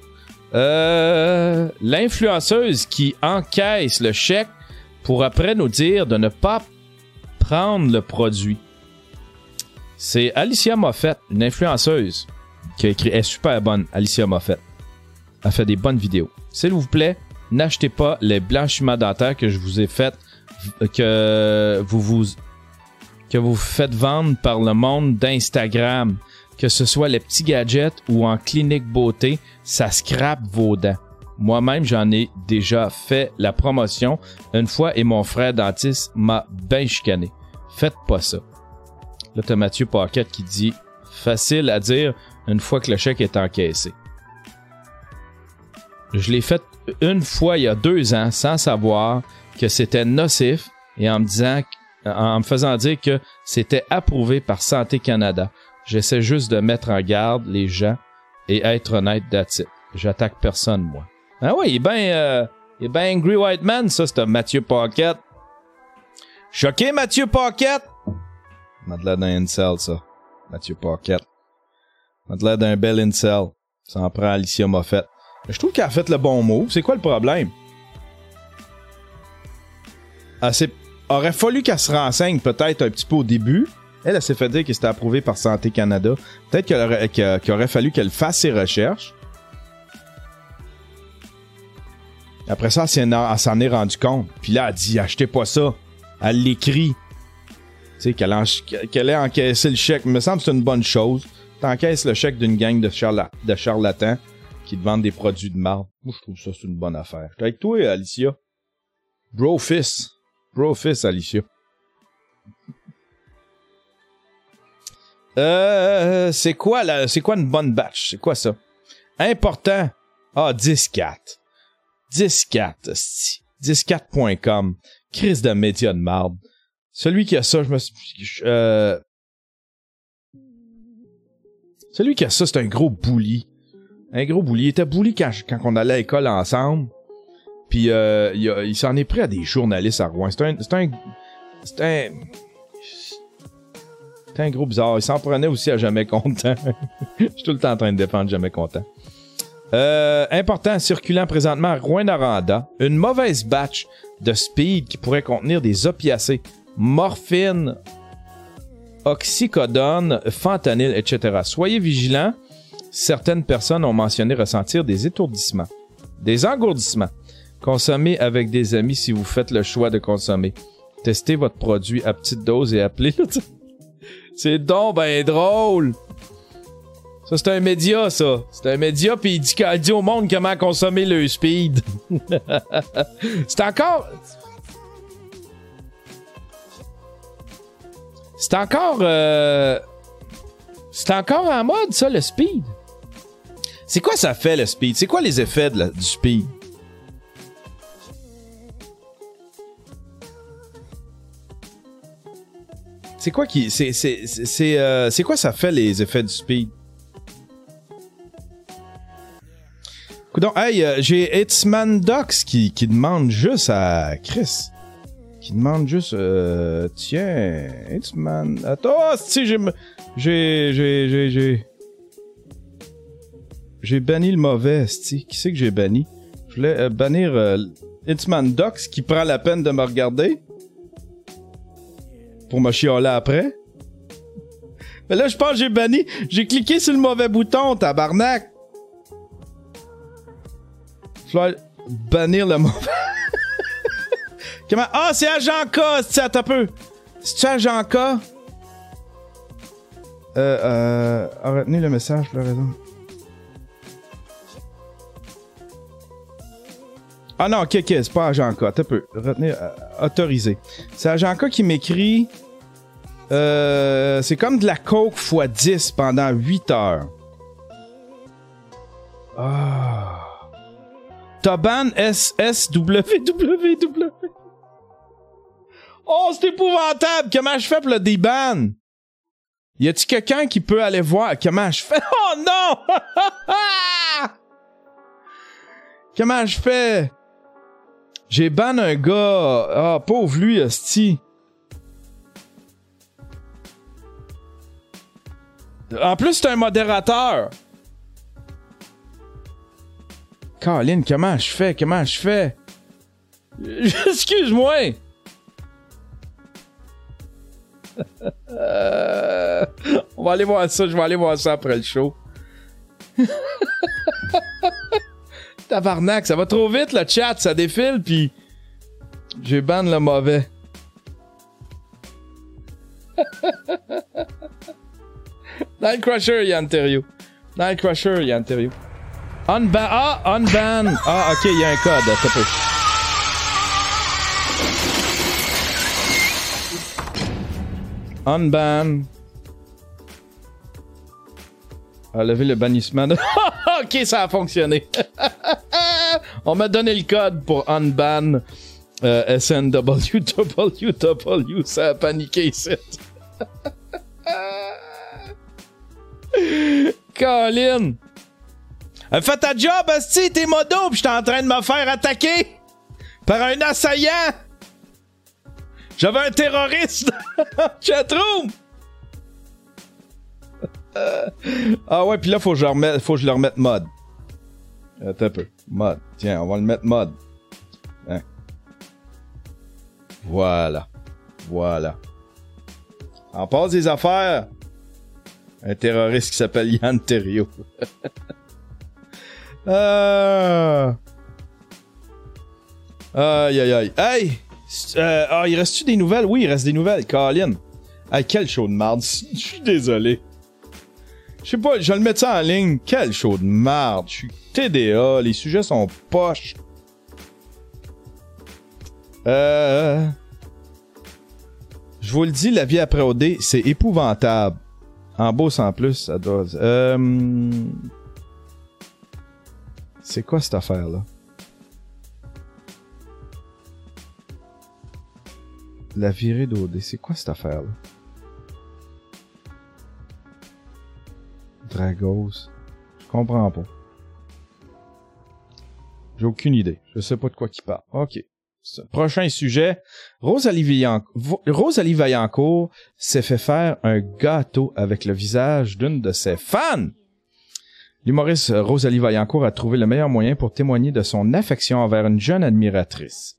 L'influenceuse qui encaisse le chèque pour après nous dire de ne pas prendre le produit. C'est Alicia Moffett, une influenceuse qui a écrit. Elle est super bonne, Alicia Moffett. Elle fait des bonnes vidéos. S'il vous plaît, n'achetez pas les blanchiments dentaires que je vous ai fait, que vous faites vendre par le monde d'Instagram. Que ce soit les petits gadgets ou en clinique beauté, ça scrape vos dents. Moi-même, j'en ai déjà fait la promotion une fois et mon frère dentiste m'a bien chicané. Faites pas ça. Là, t'as Mathieu Paquette qui dit « Facile à dire une fois que le chèque est encaissé. » Je l'ai fait une fois il y a 2 ans sans savoir que c'était nocif et en me faisant dire que c'était approuvé par Santé Canada. J'essaie juste de mettre en garde les gens et être honnête, that's it. J'attaque personne, moi. Ah oui, il est bien Angry White Man, ça, c'est un Mathieu Paquette. Choqué, Mathieu Paquette? M'a de l'air d'un incel, ça. Mathieu Paquette. M'a de l'air d'un bel incel. Ça en prend Alicia Moffett. Mais je trouve qu'elle a fait le bon mot. C'est quoi le problème? Aurait fallu qu'elle se renseigne peut-être un petit peu au début. Elle s'est fait dire que c'était approuvé par Santé Canada. Peut-être qu'il aurait fallu qu'elle fasse ses recherches. Après ça, elle s'en est rendu compte. Puis là, elle dit, achetez pas ça. Elle l'écrit. Tu sais, qu'elle ait encaissé le chèque. Il me semble que c'est une bonne chose. T'encaisses le chèque d'une gang de charlatans qui te vendent des produits de marde. Moi, je trouve ça, c'est une bonne affaire. J'étais avec toi, Alicia. Brofist, Alicia. C'est quoi une bonne batch? C'est quoi ça? Important. Ah, 10-4. 10-4. 10-4.com. Crise de médias de marde. Celui qui a ça, celui qui a ça, c'est un gros bully. Un gros bully. Il était bully quand on allait à l'école ensemble. Puis il s'en est pris à des journalistes à Rouen. C'est un T'es un gros bizarre. Il s'en prenait aussi à Jamais Content. Je suis tout le temps en train de défendre Jamais Content. Important, circulant présentement à Rouyn-Noranda, une mauvaise batch de speed qui pourrait contenir des opiacés, morphine, oxycodone, fentanyl, etc. Soyez vigilants. Certaines personnes ont mentionné ressentir des étourdissements, des engourdissements. Consommez avec des amis si vous faites le choix de consommer. Testez votre produit à petite dose et appelez-le. C'est donc ben drôle. Ça, c'est un média, ça. C'est un média, puis il dit au monde comment consommer le speed. C'est encore... C'est encore en mode, ça, le speed. C'est quoi ça fait, le speed? C'est quoi les effets du speed? C'est quoi qui... C'est quoi ça fait, les effets du speed? Coudon, hey, j'ai Hitman Docs qui demande juste à Chris. Qui demande juste... tiens, Hitman... Attends, si j'ai banni le mauvais, sti. Qui c'est que j'ai banni? Je voulais bannir Hitman Docs qui prend la peine de me regarder. Pour me chialer après. Mais là, je pense que j'ai banni. J'ai cliqué sur le mauvais bouton, tabarnak. Je vais bannir le mauvais. Comment? Ah, c'est Agent K, c'est attends un peu. C'est-tu Agent K? Retenez le message, pour la raison. Ah non, ok, c'est pas Agent K, attends un peu. Retenez, autorisé. C'est Agent K qui m'écrit... c'est comme de la coke x 10 pendant 8 heures. Ah... Toban SSWWW. Oh, c'est épouvantable! Comment je fais pour le déban? Y a-t-il quelqu'un qui peut aller voir comment je fais? Oh non! Comment je fais? J'ai ban un gars. Ah, pauvre lui, hostie. En plus, c'est un modérateur. Colin, comment je fais? Comment je fais? Excuse-moi! On va aller voir ça, je vais aller voir ça après le show. Tabarnak, ça va trop vite le chat, ça défile, puis j'ai ban le mauvais. Night Crusher, il y a Ontario. Night Crusher, il y a Ontario. Unban. Ah, unban. Ah, ok, il y a un code. Attends un peu. Unban. A levé le bannissement de... ok, ça a fonctionné. On m'a donné le code pour unban SNWWW. Ça a paniqué ici. Colin. Fais ta job, hostie, t'es modo, pis j'étais en train de me faire attaquer par un assaillant. J'avais un terroriste dans le chatroom. Ah ouais, pis là, faut que je le remette mode. Attends un peu. Mode. Tiens, on va le mettre mode. Hein. Voilà. Voilà. En passe des affaires. Un terroriste qui s'appelle Yann Terriot. Aïe aïe aïe. Hey! Il reste-tu des nouvelles? Oui, il reste des nouvelles. Colin. Hey, quel show de merde. Je suis désolé. Je sais pas, je vais le mettre ça en ligne. Quel show de merde. Je suis TDA. Les sujets sont poches. Je vous le dis, la vie après OD, c'est épouvantable. En bourse en plus, ça doit... C'est quoi cette affaire-là? La virée d'OD, c'est quoi cette affaire-là? Dragos. Je comprends pas. J'ai aucune idée. Je sais pas de quoi qu'il parle. Ok. Prochain sujet. Rosalie Vaillancourt s'est fait faire un gâteau avec le visage d'une de ses fans. L'humoriste Rosalie Vaillancourt a trouvé le meilleur moyen pour témoigner de son affection envers une jeune admiratrice.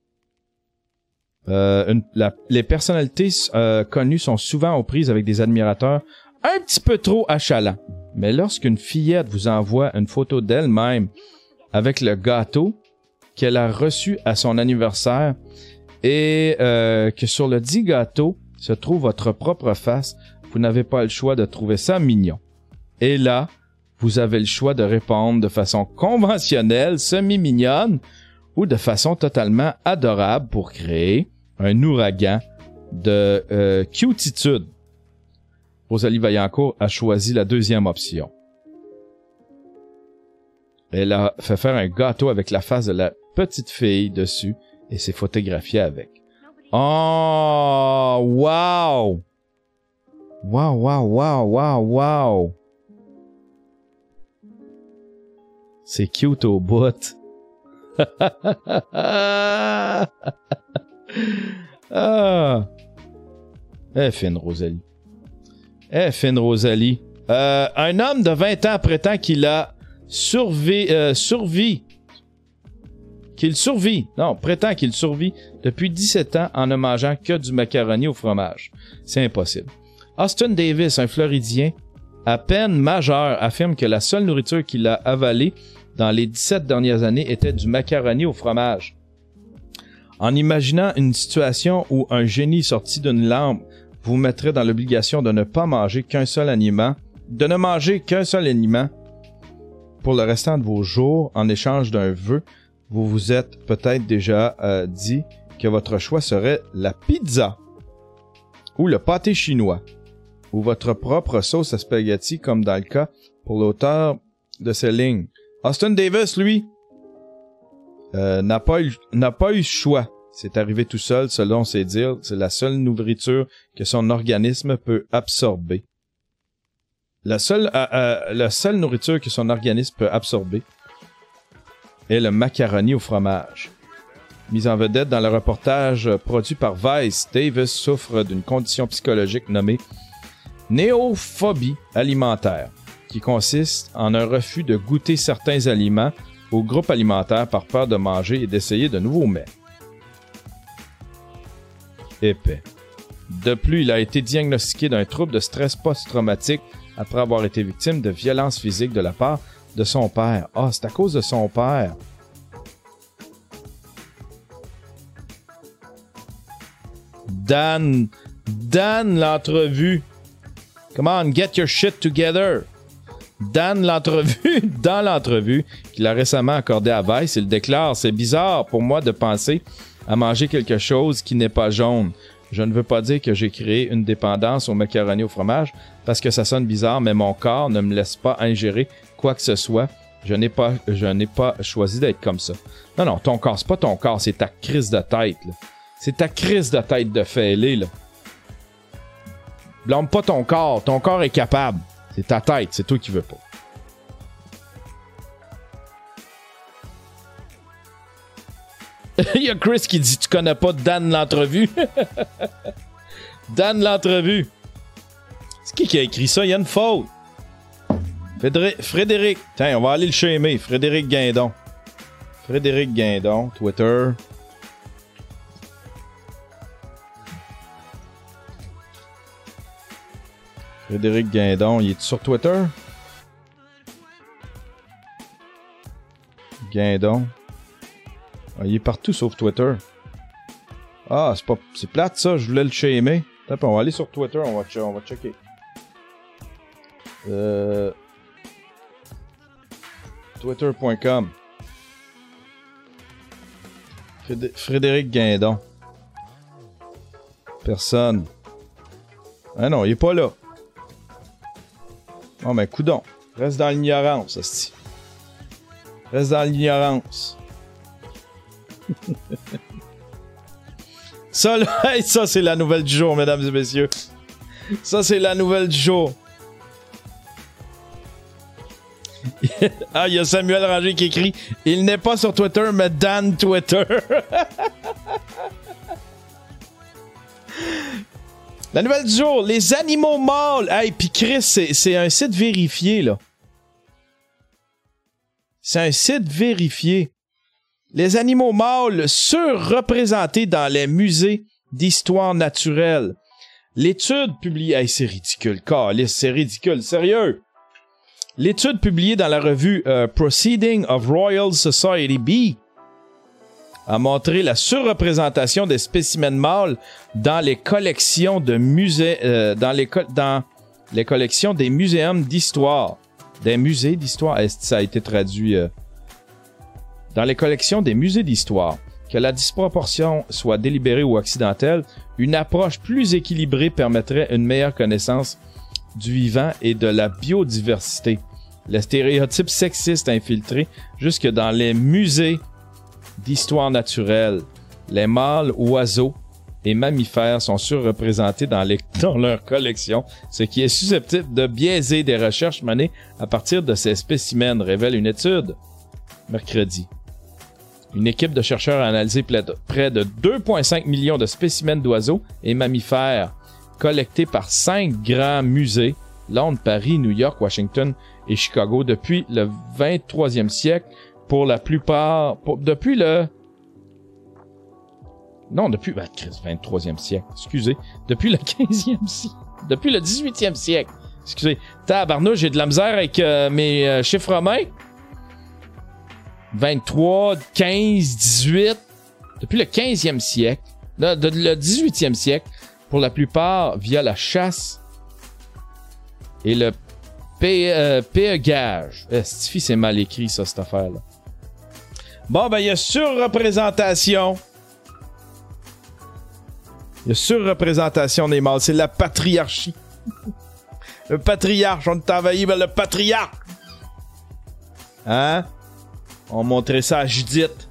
Les personnalités connues sont souvent aux prises avec des admirateurs un petit peu trop achalants. Mais lorsqu'une fillette vous envoie une photo d'elle-même avec le gâteau qu'elle a reçu à son anniversaire et que sur le dit gâteau se trouve votre propre face, vous n'avez pas le choix de trouver ça mignon. Et là, vous avez le choix de répondre de façon conventionnelle, semi-mignonne ou de façon totalement adorable pour créer un ouragan de cutitude. Rosalie Vaillancourt a choisi la deuxième option. Elle a fait faire un gâteau avec la face de la petite fille dessus et s'est photographiée avec. Oh! Wow! Wow, wow, wow, wow, wow! C'est cute au bout. Ah! Elle est fine, Rosalie. Elle est fine, Rosalie. Un homme de 20 ans prétend qu'il a prétend qu'il survit depuis 17 ans en ne mangeant que du macaroni au fromage. C'est impossible. Austin Davis, un Floridien à peine majeur, affirme que la seule nourriture qu'il a avalée dans les 17 dernières années était du macaroni au fromage. En imaginant une situation où un génie sorti d'une lampe vous mettrait dans l'obligation de ne manger qu'un seul aliment pour le restant de vos jours en échange d'un vœu, vous vous êtes peut-être déjà dit que votre choix serait la pizza ou le pâté chinois ou votre propre sauce à spaghetti comme dans le cas pour l'auteur de ces lignes. Austin Davis, lui, n'a pas eu choix. C'est arrivé tout seul, selon ses dires. C'est la seule nourriture que son organisme peut absorber. La seule nourriture que son organisme peut absorber est le macaroni au fromage. Mis en vedette dans le reportage produit par Vice, Davis souffre d'une condition psychologique nommée néophobie alimentaire, qui consiste en un refus de goûter certains aliments au groupe alimentaire par peur de manger et d'essayer de nouveaux mets. Épais. De plus, il a été diagnostiqué d'un trouble de stress post-traumatique après avoir été victime de violences physiques de la part de son père. Ah, c'est à cause de son père. Dan, l'entrevue. Come on, get your shit together. Dan, l'entrevue, dans l'entrevue qu'il a récemment accordée à Vice, il déclare « C'est bizarre pour moi de penser à manger quelque chose qui n'est pas jaune. Je ne veux pas dire que j'ai créé une dépendance au macaroni au fromage parce que ça sonne bizarre, mais mon corps ne me laisse pas ingérer quoi que ce soit. Je n'ai pas choisi d'être comme ça. » Non, ton corps, c'est pas ton corps, c'est ta crise de tête, là. C'est ta crise de tête de fêlé, là. Blâme pas ton corps est capable. C'est ta tête, c'est toi qui veux pas. Il y a Chris qui dit « Tu connais pas Dan l'entrevue? » Dan l'entrevue. C'est qui a écrit ça? Il y a une faute. Frédéric. Tiens, on va aller le shamer. Frédéric Guindon, Twitter. Frédéric Guindon, il est sur Twitter? Guindon. Ah, il est partout sauf Twitter. Ah, c'est plate ça, je voulais le shamer. Attends, on va aller sur Twitter, on va checker. Twitter.com. Frédéric Guindon. Personne. Ah non, il est pas là. Oh, mais coudon. Reste dans l'ignorance, hostie. Reste dans l'ignorance. Ça, là, hey, ça, c'est la nouvelle du jour, mesdames et messieurs. Ça, c'est la nouvelle du jour. Ah, il y a Samuel Ranger qui écrit « Il n'est pas sur Twitter, mais Dan Twitter. » La nouvelle du jour, les animaux mâles. Hey, pis Chris, c'est un site vérifié, là. C'est un site vérifié. Les animaux mâles surreprésentés dans les musées d'histoire naturelle. L'étude publiée... Hey, c'est ridicule, câlisse, c'est ridicule, sérieux. L'étude publiée dans la revue Proceedings of Royal Society B a montré la surreprésentation des spécimens mâles dans les collections de musées, dans les collections des muséums d'histoire. Des musées d'histoire. Ça a été traduit dans les collections des musées d'histoire. Que la disproportion soit délibérée ou accidentelle, une approche plus équilibrée permettrait une meilleure connaissance du vivant et de la biodiversité. Les stéréotypes sexistes infiltrés jusque dans les musées d'histoire naturelle. Les mâles oiseaux et mammifères sont surreprésentés dans leur collection, ce qui est susceptible de biaiser des recherches menées à partir de ces spécimens, révèle une étude. Mercredi. Une équipe de chercheurs a analysé près de 2,5 millions de spécimens d'oiseaux et mammifères collectés par 5 grands musées, Londres, Paris, New York, Washington et Chicago, depuis le 23e siècle, pour la plupart... depuis le 23e siècle, excusez. Depuis le 15e siècle. Depuis le 18e siècle. Excusez. Tabarnouche, j'ai de la misère avec mes chiffres romains. 23, 15, 18, depuis le 15e siècle, le 18e siècle, pour la plupart via la chasse et le péagage. C'est mal écrit, ça, cette affaire-là. Bon, ben, il y a surreprésentation. Il y a surreprésentation des mâles. C'est la patriarchie. Le patriarche, on est envahi par le patriarche. Hein? On montrait ça à Judith.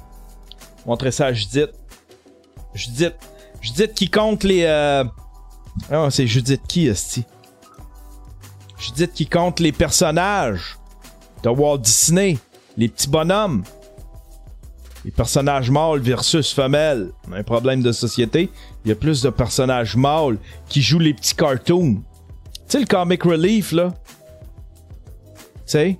Judith qui compte les... Oh, c'est Judith qui, esti? Judith qui compte les personnages de Walt Disney. Les petits bonhommes. Les personnages mâles versus femelles. On a un problème de société. Il y a plus de personnages mâles qui jouent les petits cartoons. Tu sais, le comic relief, là? Tu sais?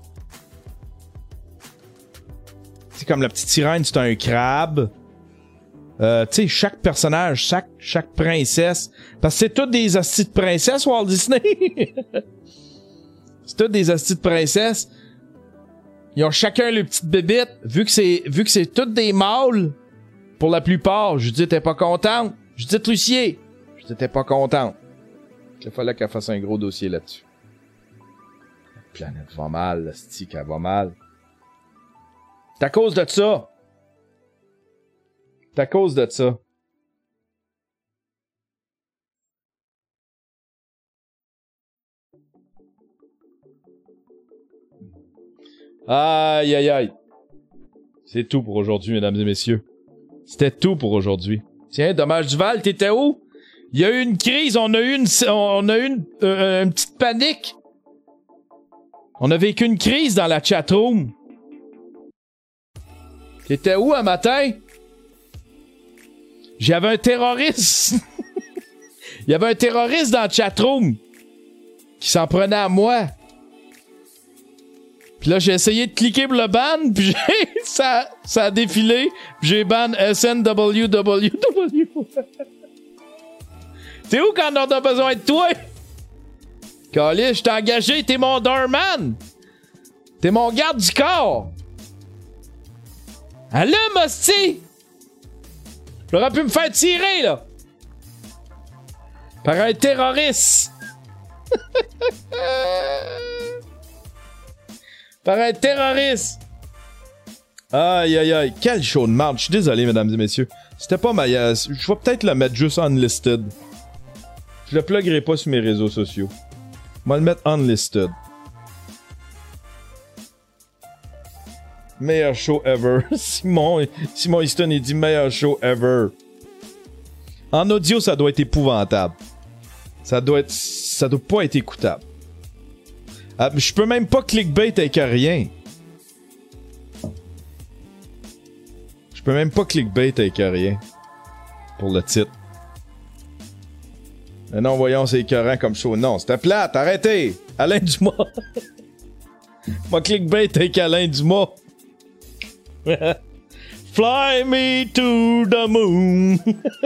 C'est comme la petite sirène, c'est un crabe. Tu sais, chaque personnage, chaque princesse. Parce que c'est toutes des hosties de princesses, Walt Disney. C'est toutes des hosties de princesses. Ils ont chacun le petite bébite. Vu que c'est toutes des mâles, pour la plupart, Judith était pas contente. Judith Lucier, Judith était pas contente. Il fallait qu'elle fasse un gros dossier là-dessus. La planète va mal, l'hostie qu'elle va mal. C'est à cause de ça. C'est à cause de ça. Aïe, aïe, aïe. C'est tout pour aujourd'hui, mesdames et messieurs. C'était tout pour aujourd'hui. Tiens, Dommage Duval, t'étais où? Il y a eu une crise, on a eu une petite panique. On a vécu une crise dans la chatroom. T'étais où un matin? J'avais un terroriste. Il y avait un terroriste dans la chatroom qui s'en prenait à moi. Puis là, j'ai essayé de cliquer pour le ban, puis ça a défilé, puis j'ai ban SNWWW. T'es où quand on a besoin de toi? Caliste, je t'ai engagé, t'es mon doorman. T'es mon garde du corps. Allume, hostie! J'aurais pu me faire tirer, là! Par un terroriste! Par un terroriste! Aïe, aïe, aïe. Quel show de merde. Je suis désolé, mesdames et messieurs. C'était pas ma... Je vais peut-être le mettre juste unlisted. Je le pluggerai pas sur mes réseaux sociaux. Je vais le mettre unlisted. Meilleur show ever. Simon Easton, il dit meilleur show ever. En audio, ça doit être épouvantable. Ça doit pas être écoutable. Ah, je peux même pas clickbait avec rien. Je peux même pas clickbait avec rien. Pour le titre. Mais non, voyons, c'est écœurant comme show. Non, c'était plate, arrêtez! Alain Dumas! Moi, clickbait avec Alain Dumas! Fly me to the moon!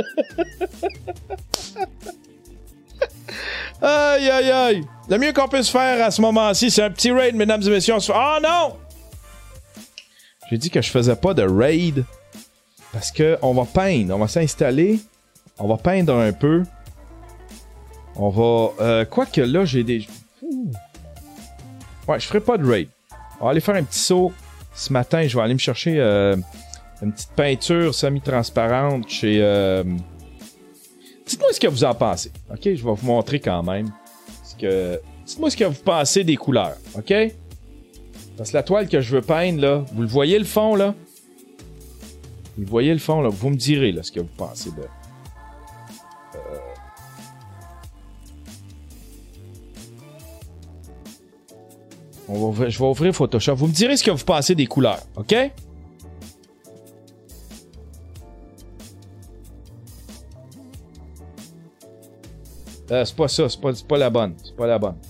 Aïe, aïe, aïe! Le mieux qu'on puisse faire à ce moment-ci, c'est un petit raid, mesdames et messieurs. Oh non! J'ai dit que je faisais pas de raid. Parce que on va peindre. On va s'installer. On va peindre un peu. On va... quoique là, j'ai des... Ouais, je ferai pas de raid. On va aller faire un petit saut. Ce matin, je vais aller me chercher une petite peinture semi-transparente chez... Dites-moi ce que vous en pensez. OK? Je vais vous montrer quand même. Dites-moi ce que vous pensez des couleurs. OK? Parce que la toile que je veux peindre, là, vous le voyez le fond, là? Vous voyez le fond, là? Vous me direz, là, ce que vous pensez de... Je vais ouvrir Photoshop. Vous me direz ce que vous pensez des couleurs, OK? C'est pas ça, c'est pas la bonne. C'est pas la bonne.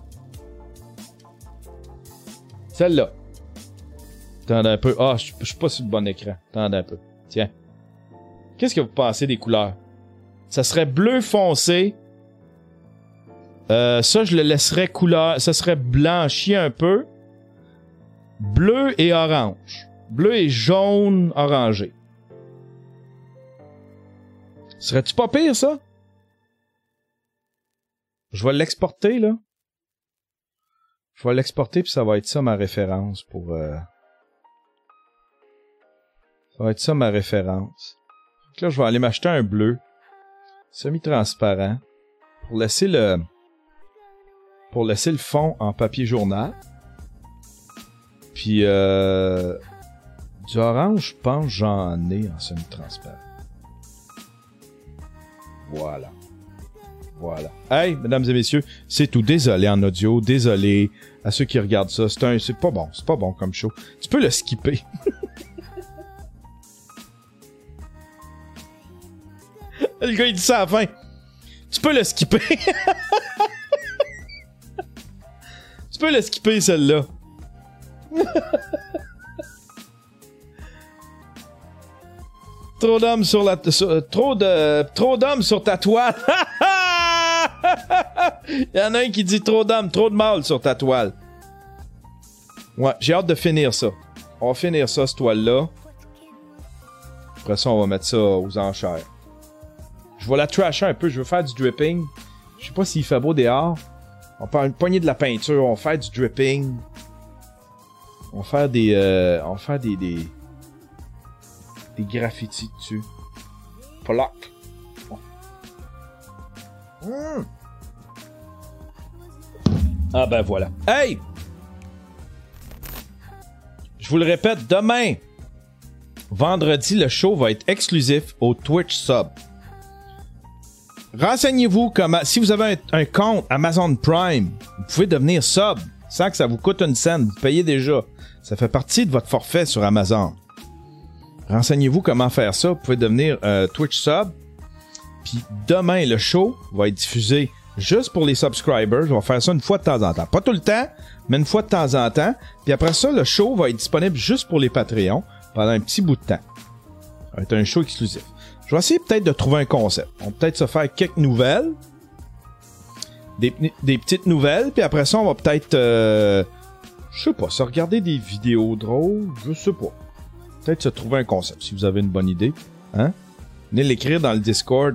Celle-là. Attendez un peu. Ah, je suis pas sur le bon écran. Attendez un peu. Tiens. Qu'est-ce que vous pensez des couleurs? Ça serait bleu foncé. Ça, je le laisserais couleur... Ça serait blanchi un peu. Bleu et orange. Bleu et jaune orangé. Serais-tu pas pire, ça? Je vais l'exporter, là. Je vais l'exporter, puis ça va être ça ma référence pour... Ça va être ça ma référence. Donc là, je vais aller m'acheter un bleu. Semi-transparent. Pour laisser le fond en papier journal. Puis, du orange, je pense j'en ai en semi-transparent. Voilà. Voilà. Hey, mesdames et messieurs, c'est tout. Désolé en audio, désolé à ceux qui regardent ça. C'est pas bon comme show. Tu peux le skipper. Le gars, il dit ça à la fin. Tu peux le skipper. Tu peux le skipper, celle-là. Trop d'hommes sur la... Trop d'hommes sur ta toile. Il y en a un qui dit trop d'hommes, trop de mâles sur ta toile. Ouais, j'ai hâte de finir ça. On va finir ça, cette toile-là. Après ça, on va mettre ça aux enchères. Je vais la trasher un peu, je veux faire du dripping. Je sais pas s'il fait beau dehors. On va faire une poignée de la peinture, on va faire du dripping. On va faire des graffitis dessus. Ploc. Ah ben voilà. Hey! Je vous le répète, demain, vendredi, le show va être exclusif au Twitch Sub. Renseignez-vous comment... Si vous avez un compte Amazon Prime, vous pouvez devenir sub sans que ça vous coûte une scène. Vous payez déjà. Ça fait partie de votre forfait sur Amazon. Renseignez-vous comment faire ça. Vous pouvez devenir Twitch sub. Puis demain, le show va être diffusé juste pour les subscribers. Je vais faire ça une fois de temps en temps. Pas tout le temps, mais une fois de temps en temps. Puis après ça, le show va être disponible juste pour les Patreons pendant un petit bout de temps. Ça va être un show exclusif. Je vais essayer peut-être de trouver un concept. On va peut-être se faire quelques nouvelles. Des petites nouvelles. Puis après ça, on va peut-être... je sais pas, se regarder des vidéos drôles. Je sais pas. Peut-être se trouver un concept, si vous avez une bonne idée. Hein? Venez l'écrire dans le Discord.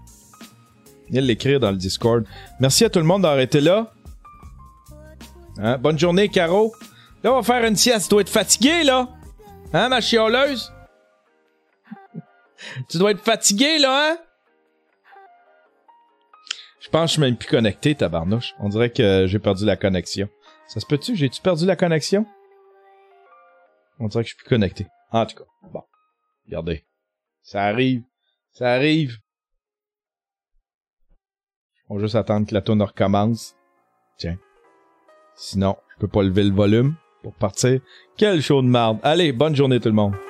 Merci à tout le monde d'avoir été là. Hein? Bonne journée, Caro. Là, on va faire une sieste. Tu dois être fatigué, là. Hein, ma chialeuse? Tu dois être fatigué, là, hein? Je pense que je suis même plus connecté, tabarnouche. On dirait que j'ai perdu la connexion. Ça se peut-tu? J'ai-tu perdu la connexion? On dirait que je suis plus connecté. En tout cas, bon. Regardez. Ça arrive. Ça arrive. On va juste attendre que la tourne recommence. Tiens. Sinon, je peux pas lever le volume pour partir. Quel show de marde. Allez, bonne journée tout le monde.